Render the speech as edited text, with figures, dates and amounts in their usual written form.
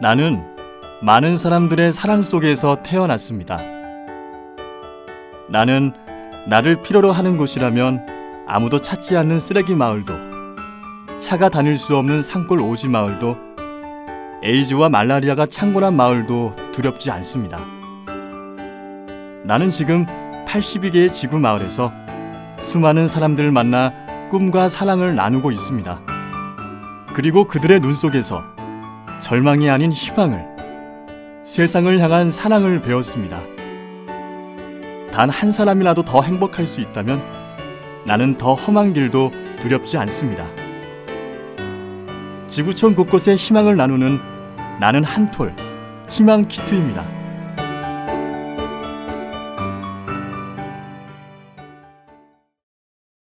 나는 많은 사람들의 사랑 속에서 태어났습니다. 나는 나를 필요로 하는 곳이라면 아무도 찾지 않는 쓰레기 마을도, 차가 다닐 수 없는 산골 오지 마을도, 에이즈와 말라리아가 창궐한 마을도 두렵지 않습니다. 나는 지금 82개의 지구 마을에서 수많은 사람들을 만나 꿈과 사랑을 나누고 있습니다. 그리고 그들의 눈 속에서 절망이 아닌 희망을, 세상을 향한 사랑을 배웠습니다. 단 한 사람이라도 더 행복할 수 있다면 나는 더 험한 길도 두렵지 않습니다. 지구촌 곳곳에 희망을 나누는 나는 한 톨 희망 키트입니다.